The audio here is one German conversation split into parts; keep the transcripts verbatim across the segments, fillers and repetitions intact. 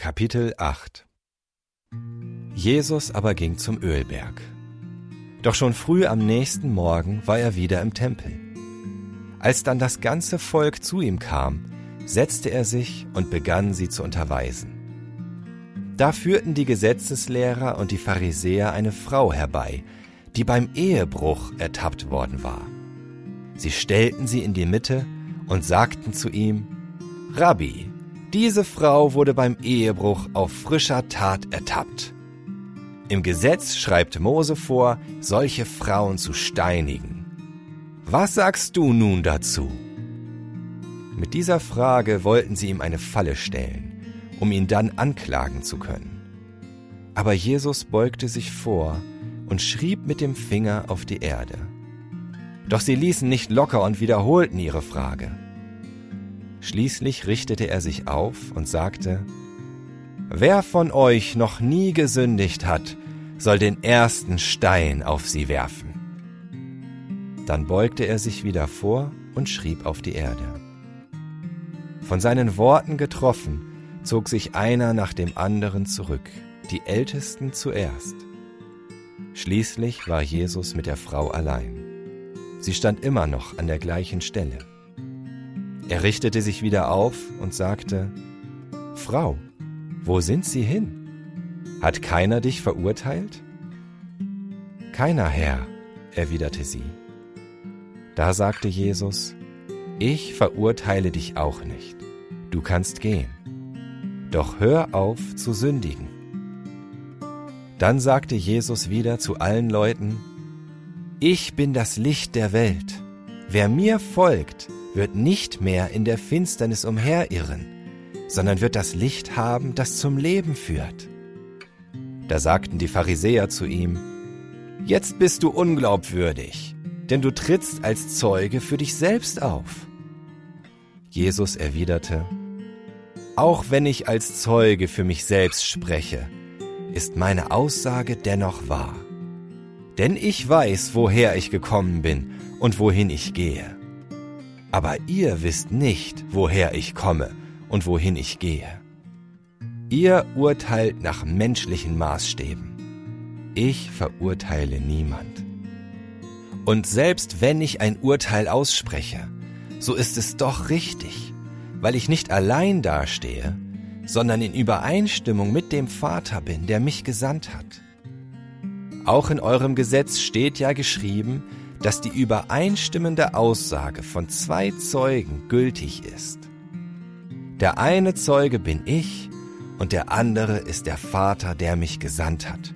Kapitel acht. Jesus aber ging zum Ölberg. Doch schon früh am nächsten Morgen war er wieder im Tempel. Als dann das ganze Volk zu ihm kam, setzte er sich und begann sie zu unterweisen. Da führten die Gesetzeslehrer und die Pharisäer eine Frau herbei, die beim Ehebruch ertappt worden war. Sie stellten sie in die Mitte und sagten zu ihm: Rabbi, diese Frau wurde beim Ehebruch auf frischer Tat ertappt. Im Gesetz schreibt Mose vor, solche Frauen zu steinigen. Was sagst du nun dazu? Mit dieser Frage wollten sie ihm eine Falle stellen, um ihn dann anklagen zu können. Aber Jesus beugte sich vor und schrieb mit dem Finger auf die Erde. Doch sie ließen nicht locker und wiederholten ihre Frage. Schließlich richtete er sich auf und sagte: Wer von euch noch nie gesündigt hat, soll den ersten Stein auf sie werfen. Dann beugte er sich wieder vor und schrieb auf die Erde. Von seinen Worten getroffen, zog sich einer nach dem anderen zurück, die Ältesten zuerst. Schließlich war Jesus mit der Frau allein. Sie stand immer noch an der gleichen Stelle. Er richtete sich wieder auf und sagte: Frau, wo sind Sie hin? Hat keiner dich verurteilt? Keiner, Herr, erwiderte sie. Da sagte Jesus: Ich verurteile dich auch nicht. Du kannst gehen. Doch hör auf zu sündigen. Dann sagte Jesus wieder zu allen Leuten: Ich bin das Licht der Welt. Wer mir folgt, wird nicht mehr in der Finsternis umherirren, sondern wird das Licht haben, das zum Leben führt. Da sagten die Pharisäer zu ihm: Jetzt bist du unglaubwürdig, denn du trittst als Zeuge für dich selbst auf. Jesus erwiderte: Auch wenn ich als Zeuge für mich selbst spreche, ist meine Aussage dennoch wahr. Denn ich weiß, woher ich gekommen bin und wohin ich gehe. Aber ihr wisst nicht, woher ich komme und wohin ich gehe. Ihr urteilt nach menschlichen Maßstäben. Ich verurteile niemand. Und selbst wenn ich ein Urteil ausspreche, so ist es doch richtig, weil ich nicht allein dastehe, sondern in Übereinstimmung mit dem Vater bin, der mich gesandt hat. Auch in eurem Gesetz steht ja geschrieben, dass die übereinstimmende Aussage von zwei Zeugen gültig ist. Der eine Zeuge bin ich und der andere ist der Vater, der mich gesandt hat.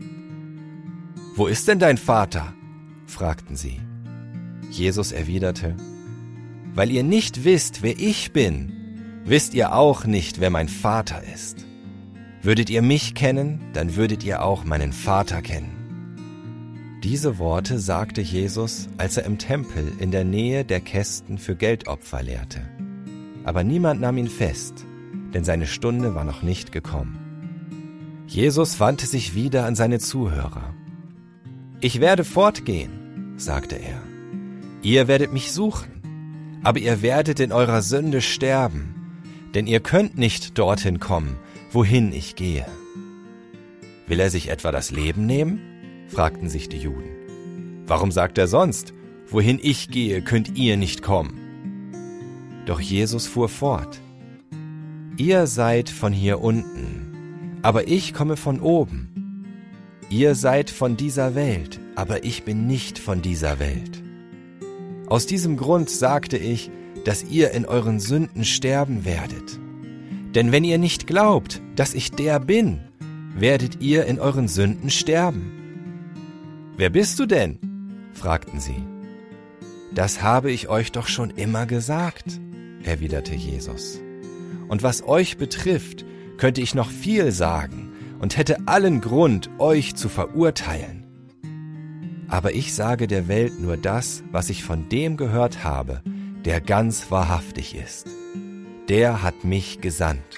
Wo ist denn dein Vater? Fragten sie. Jesus erwiderte: Weil ihr nicht wisst, wer ich bin, wisst ihr auch nicht, wer mein Vater ist. Würdet ihr mich kennen, dann würdet ihr auch meinen Vater kennen. Diese Worte sagte Jesus, als er im Tempel in der Nähe der Kästen für Geldopfer lehrte. Aber niemand nahm ihn fest, denn seine Stunde war noch nicht gekommen. Jesus wandte sich wieder an seine Zuhörer. Ich werde fortgehen, sagte er. Ihr werdet mich suchen, aber ihr werdet in eurer Sünde sterben, denn ihr könnt nicht dorthin kommen, wohin ich gehe. Will er sich etwa das Leben nehmen? Fragten sich die Juden. Warum sagt er sonst: Wohin ich gehe, könnt ihr nicht kommen? Doch Jesus fuhr fort: Ihr seid von hier unten, aber ich komme von oben. Ihr seid von dieser Welt, aber ich bin nicht von dieser Welt. Aus diesem Grund sagte ich, dass ihr in euren Sünden sterben werdet. Denn wenn ihr nicht glaubt, dass ich der bin, werdet ihr in euren Sünden sterben. »Wer bist du denn?« fragten sie. »Das habe ich euch doch schon immer gesagt«, erwiderte Jesus. »Und was euch betrifft, könnte ich noch viel sagen und hätte allen Grund, euch zu verurteilen. Aber ich sage der Welt nur das, was ich von dem gehört habe, der ganz wahrhaftig ist. Der hat mich gesandt.«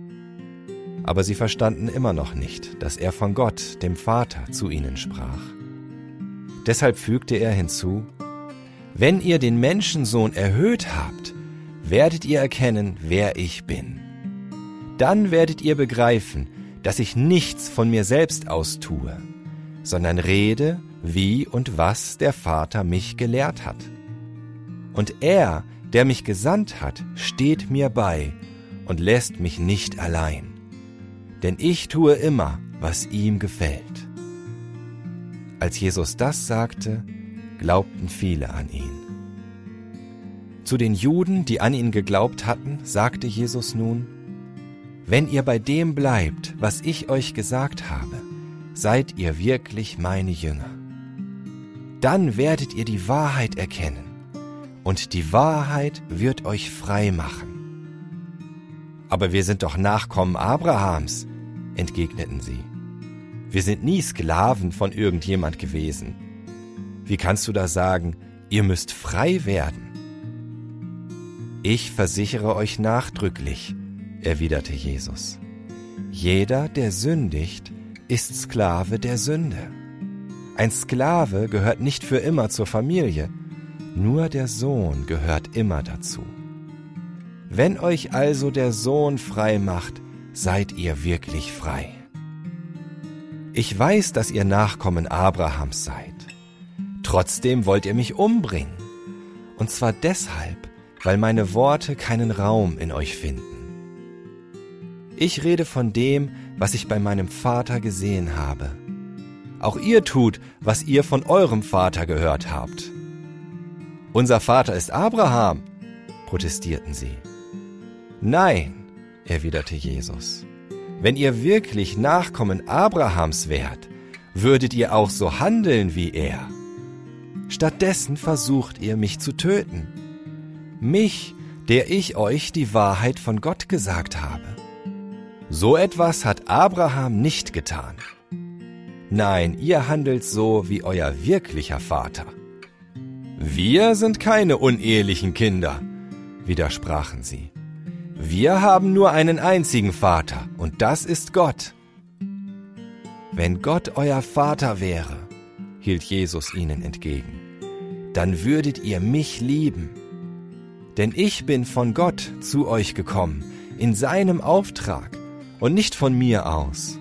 Aber sie verstanden immer noch nicht, dass er von Gott, dem Vater, zu ihnen sprach. Deshalb fügte er hinzu: Wenn ihr den Menschensohn erhöht habt, werdet ihr erkennen, wer ich bin. Dann werdet ihr begreifen, dass ich nichts von mir selbst aus tue, sondern rede, wie und was der Vater mich gelehrt hat. Und er, der mich gesandt hat, steht mir bei und lässt mich nicht allein. Denn ich tue immer, was ihm gefällt. Als Jesus das sagte, glaubten viele an ihn. Zu den Juden, die an ihn geglaubt hatten, sagte Jesus nun: Wenn ihr bei dem bleibt, was ich euch gesagt habe, seid ihr wirklich meine Jünger. Dann werdet ihr die Wahrheit erkennen, und die Wahrheit wird euch frei machen. Aber wir sind doch Nachkommen Abrahams, entgegneten sie. Wir sind nie Sklaven von irgendjemand gewesen. Wie kannst du da sagen, ihr müsst frei werden? Ich versichere euch nachdrücklich, erwiderte Jesus. Jeder, der sündigt, ist Sklave der Sünde. Ein Sklave gehört nicht für immer zur Familie, nur der Sohn gehört immer dazu. Wenn euch also der Sohn frei macht, seid ihr wirklich frei. Ich weiß, dass ihr Nachkommen Abrahams seid. Trotzdem wollt ihr mich umbringen. Und zwar deshalb, weil meine Worte keinen Raum in euch finden. Ich rede von dem, was ich bei meinem Vater gesehen habe. Auch ihr tut, was ihr von eurem Vater gehört habt. Unser Vater ist Abraham, protestierten sie. Nein, erwiderte Jesus. Wenn ihr wirklich Nachkommen Abrahams wärt, würdet ihr auch so handeln wie er. Stattdessen versucht ihr, mich zu töten. Mich, der ich euch die Wahrheit von Gott gesagt habe. So etwas hat Abraham nicht getan. Nein, ihr handelt so wie euer wirklicher Vater. Wir sind keine unehelichen Kinder, widersprachen sie. Wir haben nur einen einzigen Vater, und das ist Gott. Wenn Gott euer Vater wäre, hielt Jesus ihnen entgegen, dann würdet ihr mich lieben. Denn ich bin von Gott zu euch gekommen, in seinem Auftrag und nicht von mir aus.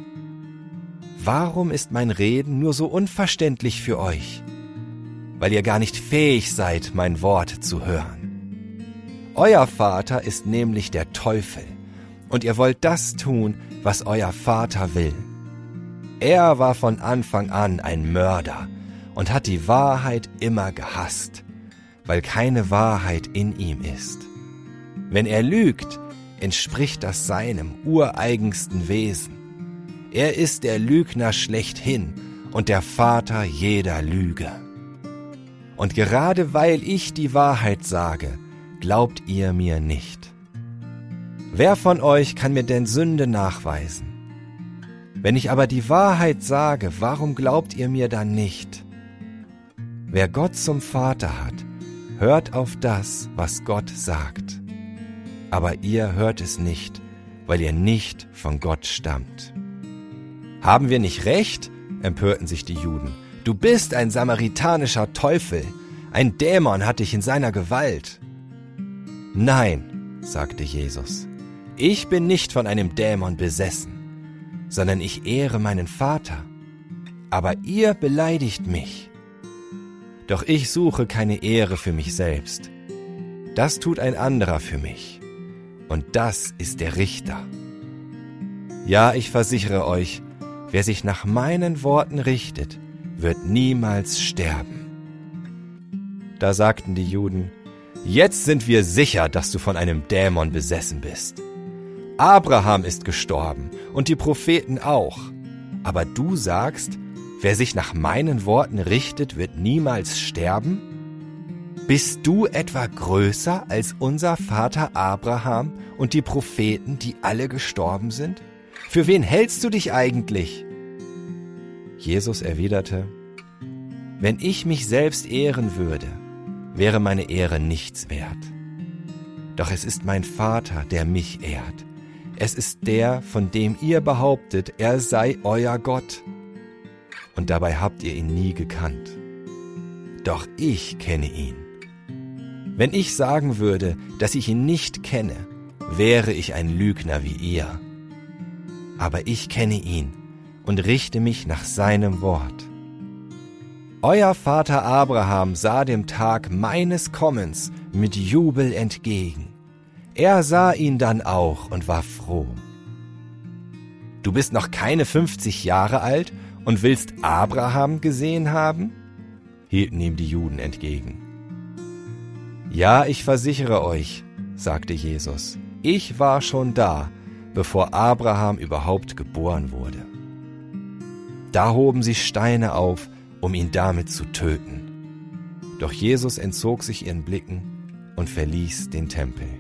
Warum ist mein Reden nur so unverständlich für euch? Weil ihr gar nicht fähig seid, mein Wort zu hören. Euer Vater ist nämlich der Teufel, und ihr wollt das tun, was euer Vater will. Er war von Anfang an ein Mörder und hat die Wahrheit immer gehasst, weil keine Wahrheit in ihm ist. Wenn er lügt, entspricht das seinem ureigensten Wesen. Er ist der Lügner schlechthin und der Vater jeder Lüge. Und gerade weil ich die Wahrheit sage, glaubt ihr mir nicht. Wer von euch kann mir denn Sünde nachweisen? Wenn ich aber die Wahrheit sage, warum glaubt ihr mir dann nicht? Wer Gott zum Vater hat, hört auf das, was Gott sagt. Aber ihr hört es nicht, weil ihr nicht von Gott stammt. Haben wir nicht recht? Empörten sich die Juden. Du bist ein samaritanischer Teufel. Ein Dämon hat dich in seiner Gewalt. Nein, sagte Jesus, ich bin nicht von einem Dämon besessen, sondern ich ehre meinen Vater. Aber ihr beleidigt mich. Doch ich suche keine Ehre für mich selbst. Das tut ein anderer für mich. Und das ist der Richter. Ja, ich versichere euch, wer sich nach meinen Worten richtet, wird niemals sterben. Da sagten die Juden: Jetzt sind wir sicher, dass du von einem Dämon besessen bist. Abraham ist gestorben und die Propheten auch. Aber du sagst, wer sich nach meinen Worten richtet, wird niemals sterben? Bist du etwa größer als unser Vater Abraham und die Propheten, die alle gestorben sind? Für wen hältst du dich eigentlich? Jesus erwiderte: Wenn ich mich selbst ehren würde, wäre meine Ehre nichts wert. Doch es ist mein Vater, der mich ehrt. Es ist der, von dem ihr behauptet, er sei euer Gott. Und dabei habt ihr ihn nie gekannt. Doch ich kenne ihn. Wenn ich sagen würde, dass ich ihn nicht kenne, wäre ich ein Lügner wie ihr. aber ich kenne ihn und richte mich nach seinem Wort. Euer Vater Abraham sah dem Tag meines Kommens mit Jubel entgegen. Er sah ihn dann auch und war froh. Du bist noch keine fünfzig Jahre alt und willst Abraham gesehen haben? Hielten ihm die Juden entgegen. Ja, ich versichere euch, sagte Jesus, ich war schon da, bevor Abraham überhaupt geboren wurde. Da hoben sie Steine auf, um ihn damit zu töten. Doch Jesus entzog sich ihren Blicken und verließ den Tempel.